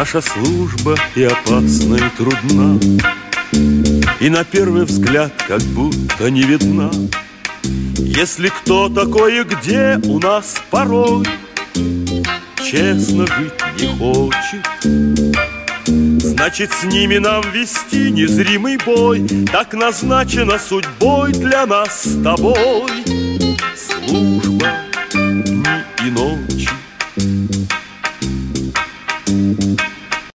Наша служба и опасна, и трудна, и на первый взгляд как будто не видна. Если кто такой и где у нас порой честно жить не хочет, значит, с ними нам вести незримый бой. Так назначено судьбой для нас с тобой. Служба